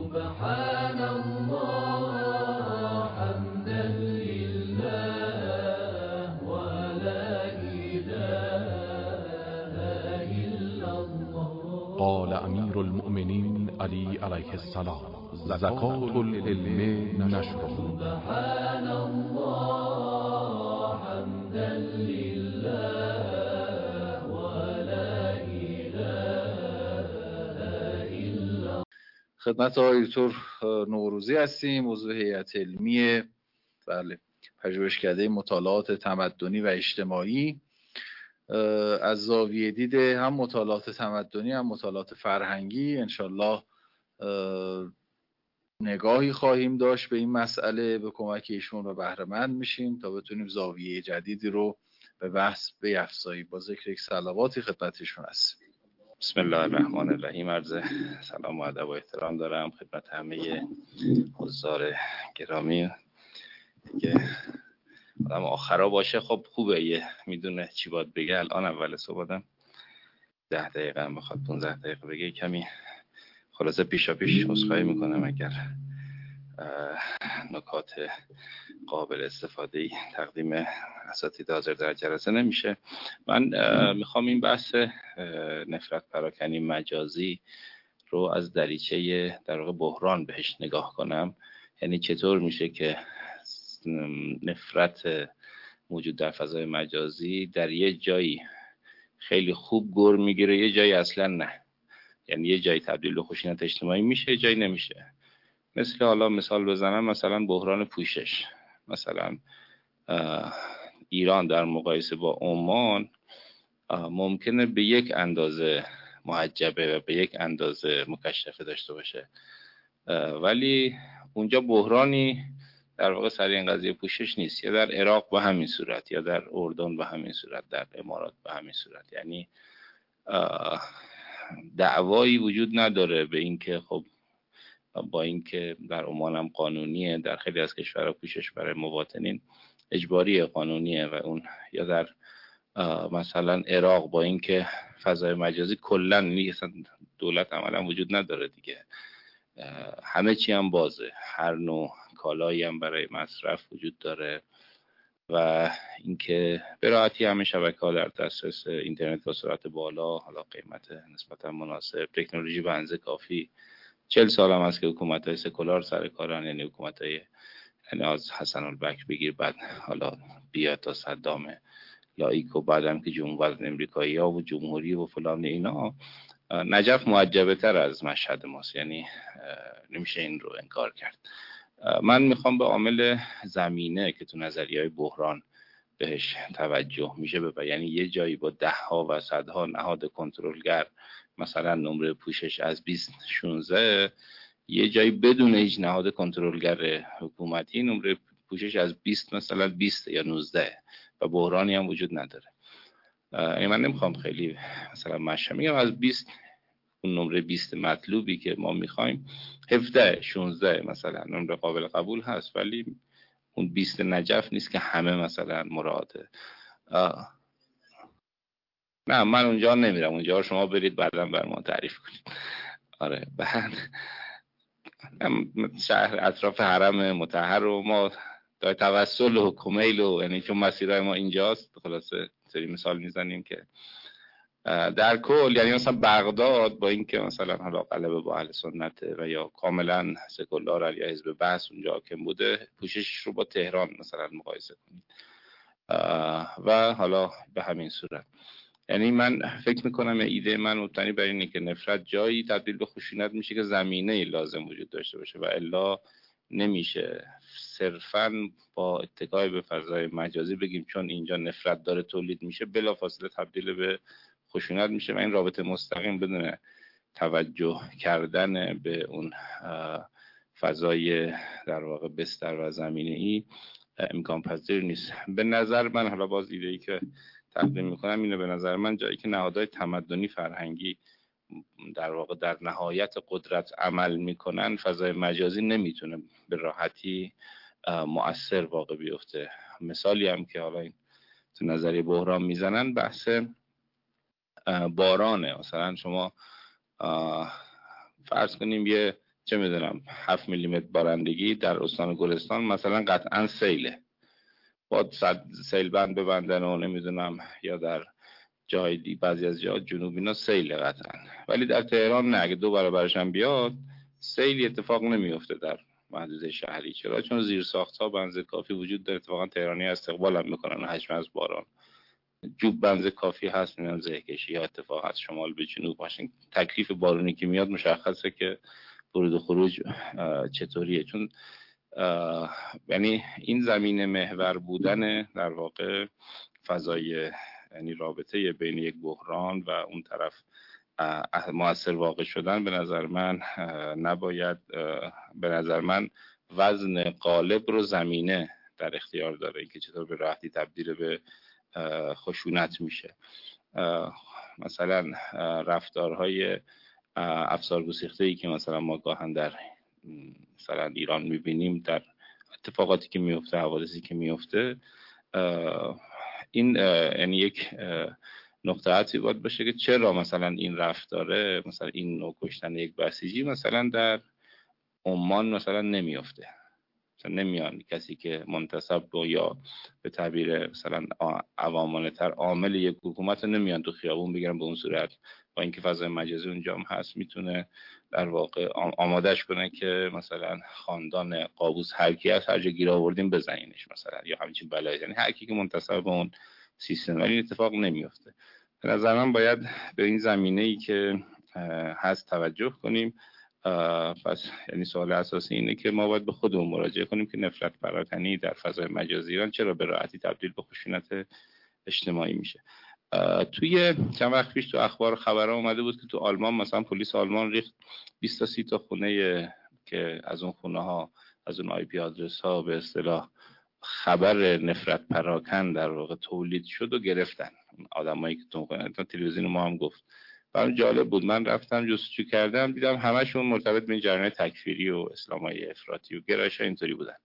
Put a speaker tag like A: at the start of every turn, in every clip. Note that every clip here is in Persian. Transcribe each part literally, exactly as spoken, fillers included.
A: سبحان الله حمدا لله ولا إله إلا الله.
B: قال امیر المؤمنین علی علیه السلام: زکات العلم نشره.
A: سبحان الله حمدا لله ولا إله إلا.
C: خدمت آقای دکتر نوروزی هستیم، موضوع هیئت علمی بله پژوهشکده مطالعات تمدنی و اجتماعی. از زاویه دید هم مطالعات تمدنی هم مطالعات فرهنگی انشالله نگاهی خواهیم داشت به این مسئله، به کمک ایشون و بهره مند میشیم تا بتونیم زاویه جدیدی رو به بحث بیفزاییم. با ذکر یک صلواتی خدمتشون هست.
D: بسم الله الرحمن الرحیم. عرض سلام و ادب و احترام دارم خدمت همه حضار گرامی. دیگه آدم آخرا باشه خب خوبه، یه میدونه چی باید بگه. الان اول صبحم ده دقیقه هم بخواد پونزده دقیقه بگه کمی خلاصه پیشا پیش عذرخواهی میکنم اگر نکات قابل استفاده تقدیم اساتید حاضر در جلسه نمیشه. من میخوام این بحث نفرت پراکنی مجازی رو از دریچه در واقع بحران بهش نگاه کنم. یعنی چطور میشه که نفرت موجود در فضای مجازی در یه جایی خیلی خوب گر میگیره، یه جایی اصلا نه. یعنی یه جایی تبدیل به خشونت اجتماعی میشه، یه جایی نمیشه. مثل حالا مثال بزنم، مثلا بحران پوشش. مثلا ایران در مقایسه با عمان ممکنه به یک اندازه محجبه و به یک اندازه مکشفه داشته باشه، ولی اونجا بحرانی در واقع سر این قضیه پوشش نیست. یا در عراق به همین صورت، یا در اردن به همین صورت، در امارات به همین صورت. یعنی دعوایی وجود نداره به این که خب با اینکه در عمان هم قانونیه، در خیلی از کشورها پوشش برای مواطنین اجباری قانونیه و اون، یا در مثلا عراق با اینکه فضای مجازی کلا نیست، دولت عملا وجود نداره دیگه، همه چی هم بازه، هر نوع کالایی هم برای مصرف وجود داره و اینکه به راحتی همه شبکه‌ها در دسترس اینترنت با سرعت بالا، حالا قیمت نسبتا مناسب، تکنولوژی به اندازه کافی. چهل سال هم هست که حکومت‌های سکولار سر کارن، یعنی حکومت‌های یعنی از حسن البک بگیر، بعد حالا بیاد تا صدام لایک و بعدم که جمهوری امریکایی‌ها و جمهوری و فلان اینا. نجف معجبه تر از مشهد ماست، یعنی نمیشه این رو انکار کرد. من میخوام به عامل زمینه که تو نظریه‌های بحران بهش توجه میشه ببینم. یعنی یه جایی با ده ها و صدها نهاد کنترلگر، مثلا نمره پوشش از بیست شانزده، یه جایی بدون هیچ نهاد کنترلگر حکومتی نمره پوشش از بیست مثلا بیست یا نوزده و بحرانی هم وجود نداره. این من نمیخوام خیلی مثلا مشهد میگم، از بیست اون نمره بیست مطلوبی که ما میخوایم هفده شانزده مثلا نمره قابل قبول هست، ولی اون بیست نجف نیست که همه مثلا مراده. نه من اونجا نمیرم، اونجا شما برید بعدا بر ما تعریف کنید. آره بعد شهر اطراف حرم مطهر رو ما در توسل و کمیل و یعنی چون مسیرهای ما اینجاست، خلاصه سری مثال میزنیم که در کل یعنی مثلا بغداد با اینکه مثلا حالا غلبه با اهل سنت و یا کاملا سکولار یا حزب بحث اونجا حاکم بوده، پوشش رو با تهران مثلا مقایسه کنید و حالا به همین صورت. یعنی من فکر میکنم ایده من مبتنی بر اینه که نفرت جایی تبدیل به خشونت میشه که زمینه لازم وجود داشته باشه و الا نمیشه صرفاً با اتکای به فضای مجازی بگیم چون اینجا نفرت داره تولید میشه بلافاصله تبدیل به خشونت میشه و این رابطه مستقیم بدون توجه کردن به اون فضای در واقع بستر و زمینه ای امکان پذیر نیست. به نظر من، حالا باز ایده ای که تقدیم میکنم اینه، به نظر من جایی که نهادهای تمدنی فرهنگی در واقع در نهایت قدرت عمل میکنن، فضای مجازی نمیتونه به راحتی مؤثر واقع بیفته. مثالی هم که حالا این تو نظریه بحران میزنن بحث بارانه. مثلا شما فرض کنیم یه چه میدونم هفت میلیمتر بارندگی در استان گلستان مثلا قطعا سیله، با صد سیل بند ببندن و نمیدونم، یا در جای دی بعضی از جاها جنوب اینا سیل قطعا. ولی در تهران نه، اگه دو برابرش هم بیاد سیلی اتفاق نمیفته در محدوده شهری. چرا؟ چون زیر ساخت‌ها بنز کافی وجود داره. اتفاقا تهرانی استقبال هم میکنن و حجم از باران جوب بنز کافی هست، میان زه کشی یا اتفاق از شمال به جنوب باشین. تکلیف بارونی که میاد مشخصه که ورود و خروج چطوریه، چون یعنی این زمین محور بودن در واقع فضای، یعنی رابطه بین یک بحران و اون طرف مؤثر واقع شدن، به نظر من نباید، به نظر من وزن قالب رو زمینه در اختیار داره، اینکه چطور به راحتی تبدیل به خشونت میشه. مثلا رفتارهای افسار گسیخته‌ای که مثلا ما گاهن در مثلا ایران میبینیم، در اتفاقاتی که میفته، حوادثی که میفته، این یعنی یک نقطه عطفی باید باشه که چرا مثلا این رفتاره، مثلا این نوع کشتن یک بسیجی مثلا در عمان مثلا نمیفته، مثلا نمیان کسی که منتسب و یا به تعبیر مثلا عوامانه تر عامل یک حکومت نمیان تو خیابون بگیرن به اون صورت، با اینکه فضای مجازی اونجا هم هست میتونه در واقع آمادش کنه که مثلا خاندان قابوس هر کی از هر جا گیر آوردیم بزنینش مثلا، یا همچین بلایی، یعنی هر کی که منتسب به اون سیستم. ولی این اتفاق نمیفته. به نظر من باید به این زمینه‌ای که هست توجه کنیم. پس یعنی سوال اساسی اینه که ما باید به خودمون مراجعه کنیم که نفرت پراکنی در فضای مجازی ایران چرا به راحتی تبدیل به خشونت اجتماعی میشه. توی چند وقت پیش تو اخبار خبرها اومده بود که تو آلمان مثلا پلیس آلمان ریخت بیست تا سی تا خونه که از اون خونه ها، از اون آی پی آدرس ها به اصطلاح خبر نفرت پراکن در واقع تولید شد و گرفتن آدمایی که تو تلویزیون ما هم گفت. برام جالب بود. من رفتم جستجو کردم، دیدم همشون مرتبط به این جریان تکفیری و اسلامای افراطی و گرایش اینطوری بودن.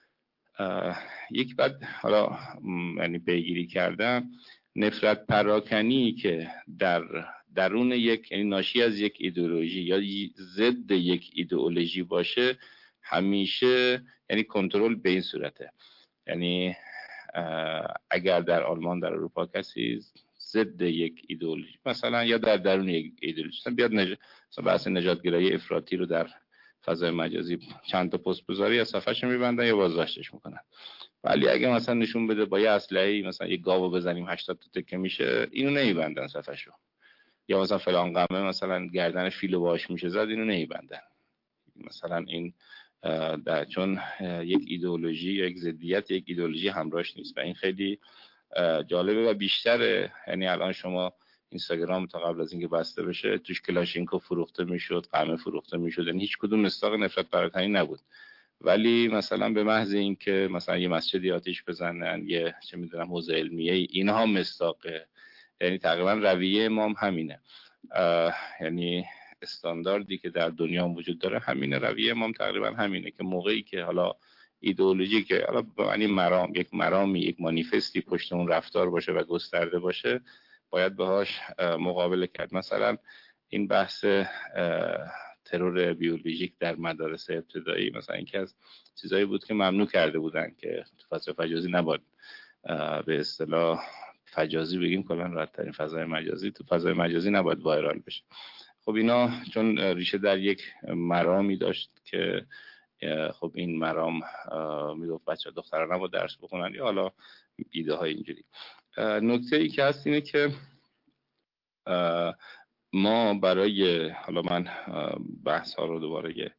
D: یک بعد حالا یعنی پیگیری کردم، نفرت پراکنی که در درون یک، یعنی ناشی از یک ایدئولوژی یا ضد یک ایدئولوژی باشه، همیشه یعنی کنترل به این صورته. یعنی اگر در آلمان، در اروپا کسی ضد یک ایدئولوژی مثلا یا در درون یک ایدئولوژی مثلا بیاد نج... مثلا بحث نژادگرایی افراطی رو در فضای مجازی چند تا پست بذاری یا صفحه‌شو میبندن یا بازداشتش میکنن. ولی اگه مثلا نشون بده با یه اسلحه‌ای مثلا یه گاوو بزنیم هشتاد تا تکه میشه، اینو نمیبندن صفحه‌شو. یا مثلا فلان قمه مثلا گردن فیلو باش میشه زد، اینو نمیبندن. مثلا این در چون یک ایدئولوژی یا یک ضدیت یک ایدئولوژی همراهش نیست و این خیلی جالبه و بیشتره. یعنی الان شما اینستاگرام تا قبل از اینکه بسته بشه توش کلاشینکوف فروخته میشد، قمه فروخته میشد، یعنی هیچ کدوم مصداق نفرت پراکنی نبود. ولی مثلا به محض اینکه مثلا یه مسجدی آتش بزنن، یه چه میدونم حوزه علمیه، اینها مصداقه. یعنی تقریبا رویه امام همینه، یعنی استانداردی که در دنیا وجود داره همینه، رویه امام تقریبا همینه که موقعی که حالا ایدئولوژی که حالا به معنی مرام، یک مرامی، یک مانیفستی پشت اون رفتار باشه و گسترده باشه، باید باهاش مقابله کرد. مثلا این بحث ترور بیولوژیک در مدارس ابتدایی مثلا اینکه از چیزایی بود که ممنوع کرده بودن که تو فضای مجازی نباید، به اصطلاح فجازی بگیم کلا راحت ترین فضای مجازی، تو فضای مجازی نباید وایرال بشه. خب اینا چون ریشه در یک مرامی داشت که خب این مرام میگفت بچه دخترها نباید درس بخونن یا حالا ایده های اینجوری. نکته ای که هست اینه که ما برای، حالا من بحث ها رو دوباره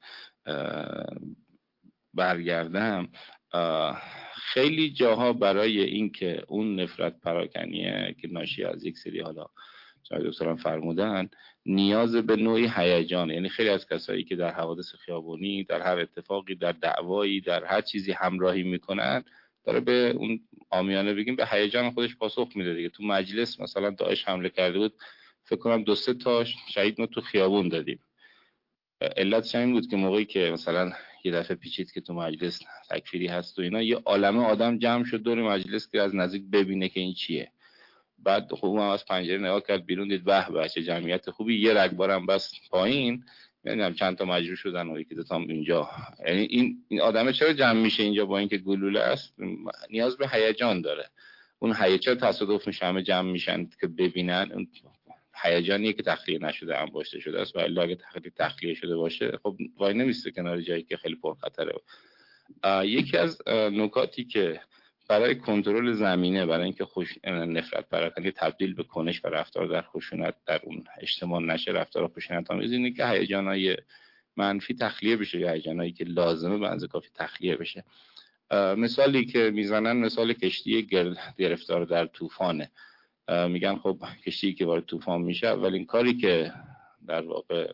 D: برگردم، خیلی جاها برای این که اون نفرت پراکنیه که ناشی از یک سری، حالا شاید دوستان فرمودن، نیاز به نوعی هیجان، یعنی خیلی از کسایی که در حوادث خیابونی، در هر اتفاقی، در دعوایی، در هر چیزی همراهی میکنن، داره به اون عامیانه بگیم به هیجان خودش پاسخ میده دیگه. تو مجلس مثلا داعش حمله کرده بود، فکر کنم دو سه تا شهید ما تو خیابون دادیم. علتش این بود که موقعی که مثلا یه دفعه پیچید که تو مجلس تکفیری هست و اینا، یه عالمه آدم جمع شد دور مجلس که از نزدیک ببینه که این چیه. بعد خوب هم از پنجره نگاه کرد بیرون، دید به به چه جمعیت خوبی، یه رگبارم بس پایین، نمیدونم چند تا مجروح شدن و یکی دو تا اینجا. یعنی این این آدمه چرا جمع میشه اینجا با اینکه گلوله است؟ نیاز به هیجان داره. اون هیجان تصادف میشه همه جمع میشن که ببینن. اون هیجانیه که تخلیه نشده انباشته شده است. ولی اگه تخلیه تخلیه شده باشه خب وای نمیسته کنار جایی که خیلی پرخطره. یکی از نکاتی که برای کنترل زمینه، برای اینکه خوش نفرت پراکنی تبدیل به کنش و رفتار در خشونت در اون اجتماع نشه، رفتار خشونت آمیز، اینه که هیجانای منفی تخلیه بشه یا هیجانایی که لازمه به اندازه کافی تخلیه بشه. مثالی که میزنن مثال کشتی گرفتار در طوفانه. میگن خب کشتی که وارد طوفان میشه اولین کاری که در واقع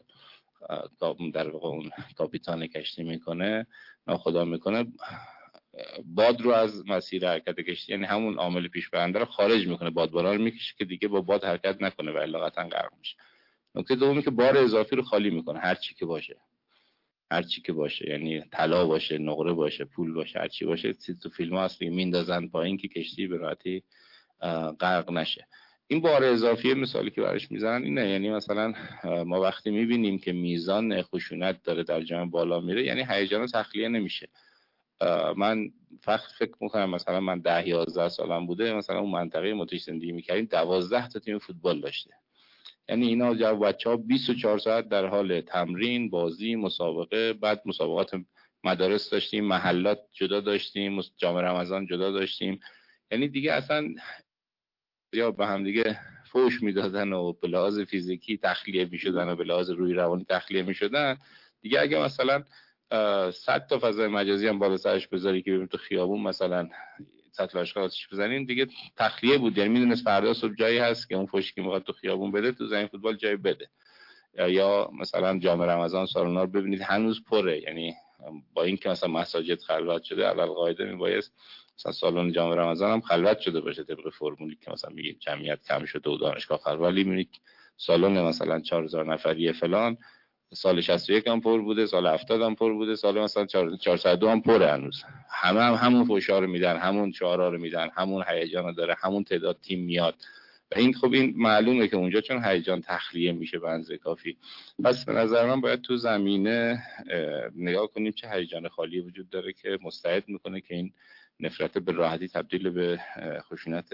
D: در واقع اون کاپیتان کشتی میکنه، ناخدا میکنه، باد رو از مسیر حرکت کشتی، یعنی همون عامل پیش برنده رو خارج میکنه، بادبانان رو میکشه که دیگه با باد حرکت نکنه و الا قطعا غرق میشه. نکته دومی که بار اضافی رو خالی میکنه، هر چی که باشه، هر چی که باشه، یعنی طلا باشه، نقره باشه، پول باشه، هر چی باشه، تو فیلم ها هست میندازن پایین که کشتی به راحتی غرق نشه. این بار اضافی مثالی که براش میزنن اینه، یعنی مثلا ما وقتی میبینیم که میزان خشونت داره در جامعه بالا میره، یعنی هیجان تخلیه نمیشه. من فقط فکر میکنم مثلا من ده یازده سالم بوده، مثلا اون منطقه ما توش زندگی میکردیم دوازده تا تیم فوتبال داشته. یعنی اینا جو بچه‌ها بیست و چهار ساعت در حال تمرین، بازی، مسابقه، بعد مسابقات مدارس داشتیم، محلات جدا داشتیم، جام رمضان جدا داشتیم. یعنی دیگه اصلا یا به هم دیگه فوش میدادن و به لحاظ فیزیکی تخلیه میشدن و به لحاظ روی روانی تخلیه میشدن. دیگه اگه مثلا صد تا فضای مجازی هم بالا سرش بذاری که ببین تو خیابون مثلا سطل اشخاصش بزنین، دیگه تخلیه بود. یعنی میدونست فردا صبح جایی هست که اون فوشی که میخواد تو خیابون بده تو زمین فوتبال جای بده. یا مثلا جام رمضان سالونا رو ببینید هنوز پره، یعنی با اینکه مثلا مساجد خلوت شده، اول قاعده میبایست مثلا سالن جام رمضان هم خلوت شده باشه طبق فرمولی که مثلا میگیم جمعیت کم شده و دانشگاه خلوت، ولی میبینید سالن مثلا چهار هزار نفری فلان سال شصت و یک هم پر بوده، سال هفتاد هم پر بوده، سال مثلا چهارصد و دو هم پره هنوز. همه هم همون فوشا رو میدن، همون شعارا رو میدن، همون هیجان رو داره، همون تعداد تیم میاد. و این خب این معلومه که اونجا چون هیجان تخلیه میشه به اندازه کافی. پس به نظر من باید تو زمینه نگاه کنیم چه هیجان خالی وجود داره که مستعد میکنه که این نفرت به راحتی تبدیل به خشونت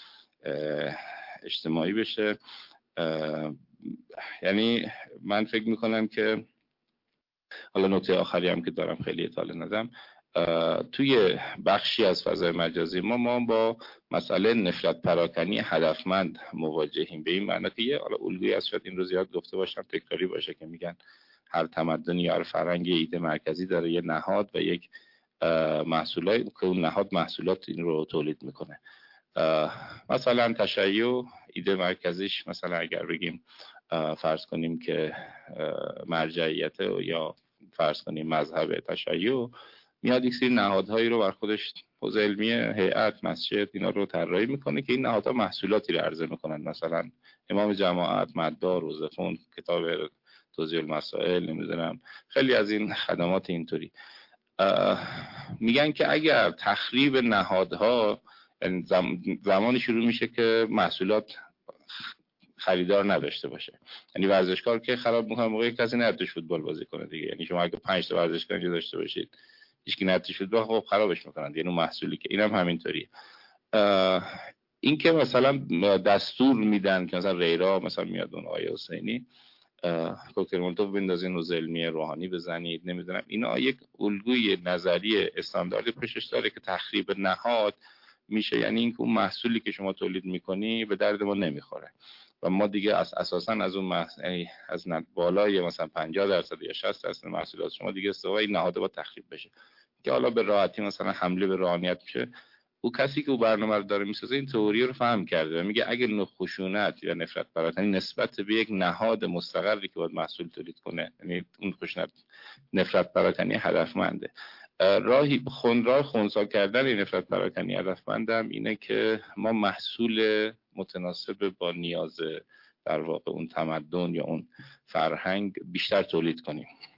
D: اجتماعی بشه. یعنی من فکر میکنم که حالا نکته آخری هم که دارم خیلی اطلاع ندم، توی بخشی از فضای مجازی ما ما با مسئله نفرت پراکنی هدفمند مواجهیم. به این معنی که یه حالا الگویی از شاید این روز یاد گفته باشم تکراری باشه که میگن هر تمدنی یا هر فرهنگی ایده مرکزی داره، یه نهاد و یک محصولات که اون نهاد محصولات این رو تولید میکنه. مثلا تشیع ایده مرکزیش مثلا اگر بگیم فرض کنیم که مرجعیت یا فرض کنیم مذهب تشیع میاد یک سری نهادهایی رو بر خودش حوزه علمی هیئت مسجد اینا رو طراحی میکنه که این نهادها محصولاتی رو عرضه میکنن، مثلا امام جماعت، مدار، روزخون، کتاب توضیح المسائل، نمیدونم خیلی از این خدمات اینطوری. میگن که اگر تخریب نهادها زمانی شروع میشه که محصولات خریدار نداشته باشه، یعنی ورزشکار که خراب میکنه موقعی کسی نرد توش فوتبال بازی کنه دیگه. یعنی شما اگه پنج تا ورزشکار اینجا داشته باشید هیچ کی نرد توش فوتبال، خب خرابش میکنن، یعنی اون محصولی که اینم همینطوریه. این که مثلا دستور میدن که مثلا ریرا مثلا میاد اون آیه حسینی کوکتل مولوتوف بندازین حوزه علمی روحانی بزنید، نمیدونم اینا یک الگوی نظری استانداردی پشتش داره که تخریب نهاد میشه، یعنی اینکه اون محصولی که شما تولید میکنی به درد ما نمیخوره و ما دیگه از اساسا از اون محصول یعنی از بالای مثلا پنجاه درصد یا شصت درصد محصولات شما دیگه استوای نهاد با تخریب بشه که حالا به راحتی مثلا حمله به روحانیت میشه. او کسی که او برنامه رو داره میسازه این تئوری رو فهم کرده و میگه اگه نوع خشونت یا نفرت پراکنی نسبت به یک نهاد مستقری که باید محصول تولید کنه، یعنی اون خشونت نفرت پراکنی هدفمنده. راهی خونراه خونسا کردن این نفرت پراکنی هدفمندم اینه که ما محصول متناسب با نیاز در واقع اون تمدن یا اون فرهنگ بیشتر تولید کنیم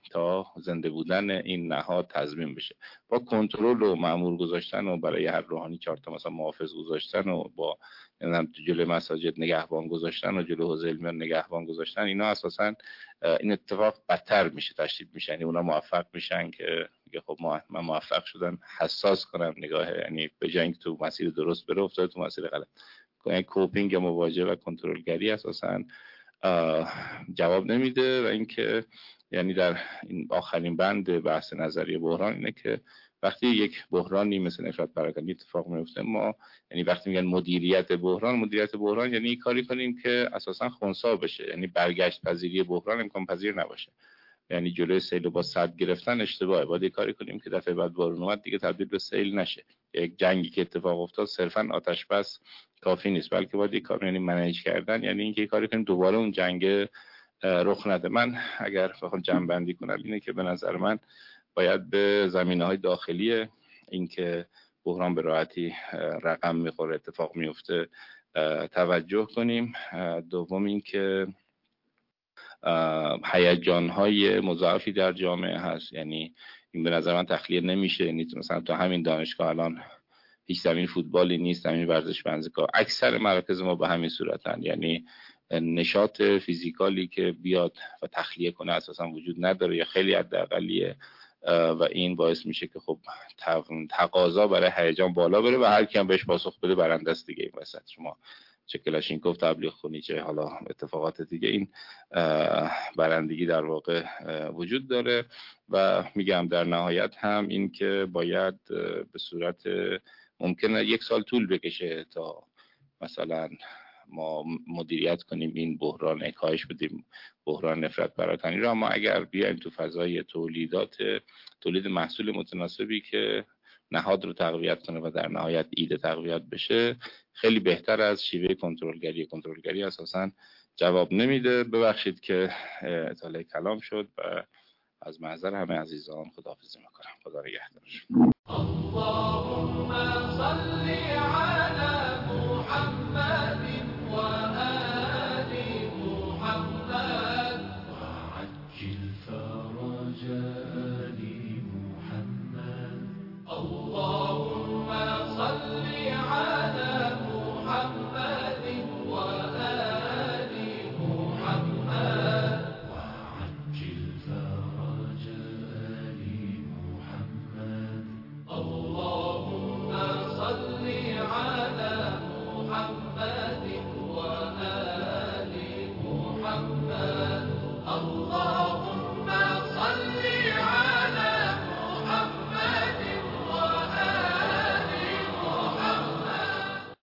D: تا زنده بودن این نهاد تضمین بشه. با کنترل و مأمور گذاشتن و برای هر روحانی چهار تا مثلا محافظ گذاشتن و با نمیدونم جلوی مساجد نگهبان گذاشتن و جلوی حوزه علمیان نگهبان گذاشتن، اینا اساسا این اتفاق بدتر میشه، تشدید میشه. یعنی اونا موفق میشن که میگه خب ما من موفق شدم حساس کنم نگاه، یعنی به جنگ تو مسیر درست بره افتاد تو مسیر غلط. یعنی کوپینگ یا مواجهه و کنترلگری اساسا جواب نمیده. و اینکه یعنی در این آخرین بند بحث نظریه بحران اینه که وقتی یک بحرانی مثل نفرت پراکنی اتفاق میفته، ما یعنی وقتی میگن مدیریت بحران، مدیریت بحران یعنی کاری کنیم که اساسا خنثی بشه، یعنی برگشت پذیری بحران امکان پذیر نباشه. یعنی جلوی سیل با سد گرفتن اشتباهه، باید یه کاری کنیم که دفعه بعد بارون اومد دیگه تبدیل به سیل نشه. یک جنگی که اتفاق افتاد صرفا آتش بس کافی نیست، بلکه باید یه کار یعنی منیج کردن، یعنی اینکه یه کاری کنیم دوباره اون جنگ رخ نده. من اگر بخوام جمع بندی کنم اینه که به نظر من باید به زمینه‌های داخلی اینکه بحران به راحتی رقم میخوره، اتفاق میفته توجه کنیم. دوم اینکه هیجان‌های مضاعفی در جامعه هست، یعنی این به نظر من تخلیه نمیشه. یعنی مثلا تو همین دانشگاه الان هیچ زمین فوتبالی نیست، زمین ورزش ورزشگاه، اکثر مراکز ما به همین صورتن. یعنی نشاط فیزیکالی که بیاد و تخلیه کنه اساسا وجود نداره یا خیلی حداقلیه و این باعث میشه که خب تقاضا برای هیجان بالا بره و هر کی هم بهش پاسخ بده برنده است دیگه. این وسط شما چه کلاشینکوف تبلیغ خونی چه حالا اتفاقات دیگه، این برندگی در واقع وجود داره. و میگم در نهایت هم این که باید به صورت ممکنه یک سال طول بکشه تا مثلا ما مدیریت کنیم این بحران، کاهش بدیم بحران نفرت پراکنی را. اما اگر بیایم تو فضای تولیدات تولید محصول متناسبی که نهاد رو تقویت کنه و در نهایت ایده تقویت بشه، خیلی بهتر از شیوه کنترلگری. کنترلگری اساساً جواب نمیده. ببخشید که اطاله کلام شد و از محضر همه عزیزان خداحافظی میکنم. خدا نگهدارشون.
A: اللهم صل على محمد و آل محمد وعجل